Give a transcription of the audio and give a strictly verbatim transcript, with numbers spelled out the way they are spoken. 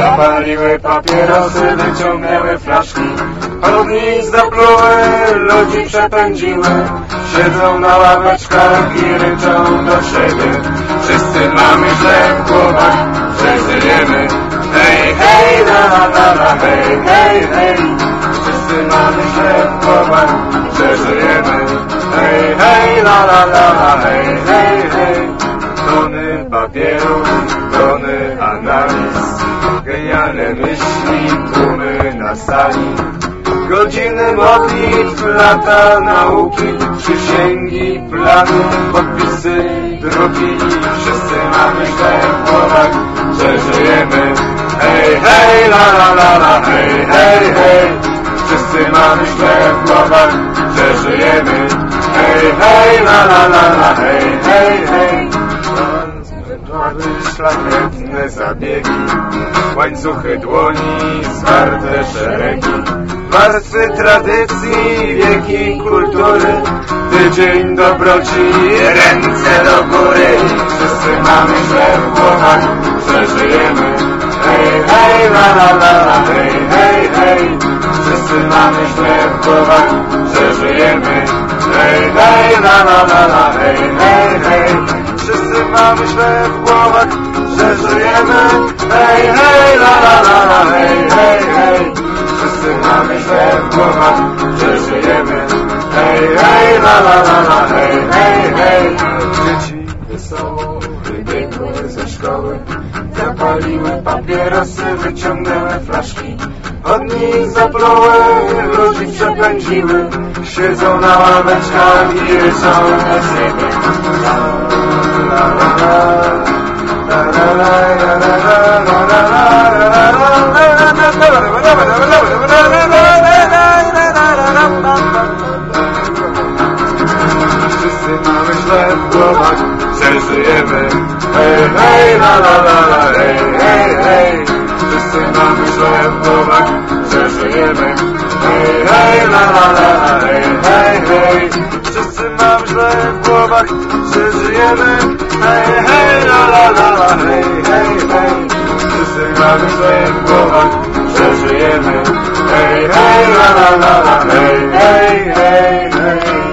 Zapaliły papierosy, wyciągnęły flaszki, od nich zapluły, ludzi przepędziły. Siedzą na ławeczkach i ryczą do siebie. Wszyscy mamy źle w głowach, że żyjemy. Hej, hej, la la la la, hej, hej, hej. Wszyscy mamy źle w głowach, że żyjemy. Hej, hej, la la la la, hej, hej, hej. Tony papierów, tony analiz, genialne myśli, tłumy na sali. Godziny modlitw, lata nauki, przysięgi, plany, podpisy, druki. Wszyscy mamy źle w głowach, że żyjemy. Hej, hej, la la la la, hej, hej, hej. Wszyscy mamy źle w głowach, że żyjemy. Hej, hej, la la la la, hej, hej, hej. Wędrowy, szlachetne zabiegi, łańcuchy dłoni, zwarte szeregi, warstwy tradycji, wieki kultury, tydzień dobroci, ręce do góry. Wszyscy mamy źle w głowach, że żyjemy. Hej, hej, la la la la, hej, hej, hej. Wszyscy mamy źle w głowach, że żyjemy. Hej, hej, la la la la, hej, hej, hej. Wszyscy mamy źle w głowach, że żyjemy. Hej, hej, la la la la, hej, hej, hej. Wszyscy mamy źle w głowach, że żyjemy. Hej, hej, la la la la, hej, hej, hej. Dzieci wesoło wybiegły ze szkoły, zapaliły papierosy, wyciągnęły flaszki, od nich zapluły, ludzi przepędziły. Siedzą na ławeczkach i ryczą do siebie. La la la, la la la, la la la, la la la. Wszyscy mamy źle w głowach, że żyjemy. Hej, hej, la la la la, hej, hej, hej. Wszyscy mamy źle w głowach, że żyjemy. Hej, hej, la la la la, hej, hej, hej. Wszyscy mamy źle w głowach, że żyjemy. Hej, hej, la la la la, hej, hej, hej. Wszyscy mamy źle w głowach, że żyjemy. Hej, hej, la la la la, hej, hej, hej, hej.